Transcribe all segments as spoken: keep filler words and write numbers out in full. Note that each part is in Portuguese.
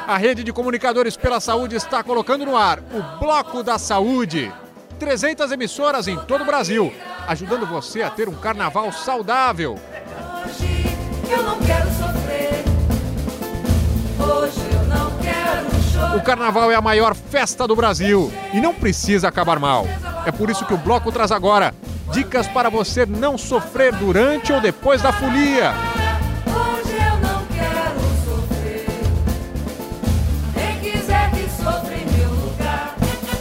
A Rede de Comunicadores pela Saúde está colocando no ar o Bloco da Saúde. trezentas emissoras em todo o Brasil, ajudando você a ter um carnaval saudável. Hoje eu não quero sofrer. Hoje eu não quero chorar. O carnaval é a maior festa do Brasil e não precisa acabar mal. É por isso que o Bloco traz agora dicas para você não sofrer durante ou depois da folia. Hoje eu não quero sofrer. Quem quiser que sofra em meu lugar.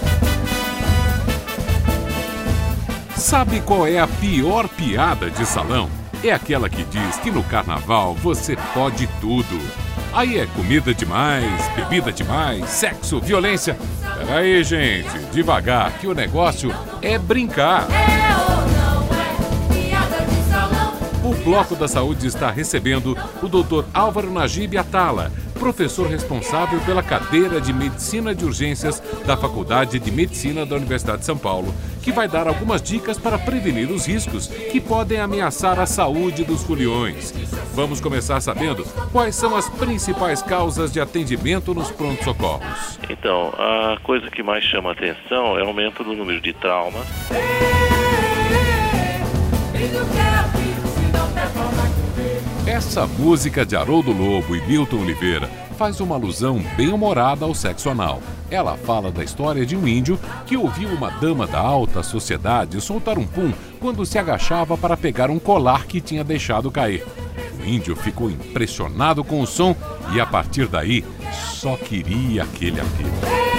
Sabe qual é a pior piada de salão? É aquela que diz que no carnaval você pode tudo. Aí é comida demais, bebida demais, sexo, violência. Peraí, gente, devagar, que o negócio é brincar. É ou não é piada de salão? O Bloco da Saúde está recebendo o doutor Álvaro Najib Atala, professor responsável pela cadeira de Medicina de Urgências da Faculdade de Medicina da Universidade de São Paulo, que vai dar algumas dicas para prevenir os riscos que podem ameaçar a saúde dos foliões. Vamos começar sabendo quais são as principais causas de atendimento nos pronto-socorros. Então, a coisa que mais chama a atenção é o aumento do número de traumas. Essa música de Haroldo Lobo e Milton Oliveira faz uma alusão bem humorada ao sexo anal. Ela fala da história de um índio que ouviu uma dama da alta sociedade soltar um pum quando se agachava para pegar um colar que tinha deixado cair. O índio ficou impressionado com o som e, a partir daí, só queria aquele apelo.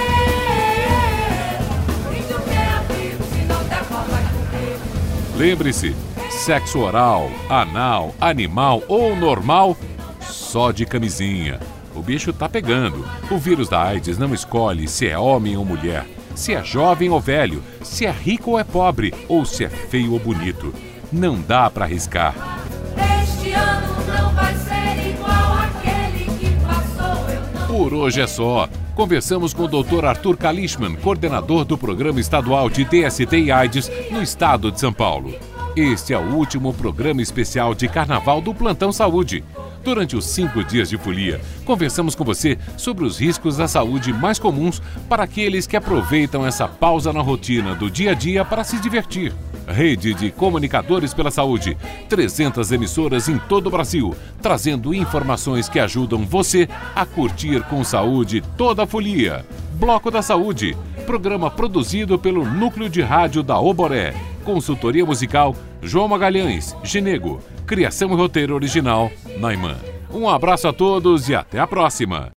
Lembre-se, sexo oral, anal, animal ou normal, só de camisinha. O bicho tá pegando. O vírus da AIDS não escolhe se é homem ou mulher, se é jovem ou velho, se é rico ou é pobre, ou se é feio ou bonito. Não dá pra arriscar. Este ano não vai ser igual àquele que passou. Eu não... Por hoje é só. Conversamos com o doutor Arthur Kalischmann, coordenador do Programa Estadual de D S T e AIDS no estado de São Paulo. Este é o último programa especial de Carnaval do Plantão Saúde. Durante os cinco dias de folia, conversamos com você sobre os riscos da saúde mais comuns para aqueles que aproveitam essa pausa na rotina do dia a dia para se divertir. Rede de Comunicadores pela Saúde, trezentas emissoras em todo o Brasil, trazendo informações que ajudam você a curtir com saúde toda a folia. Bloco da Saúde, programa produzido pelo Núcleo de Rádio da Oboré. Consultoria musical, João Magalhães, Ginego. Criação e roteiro original, Naiman. Um abraço a todos e até a próxima!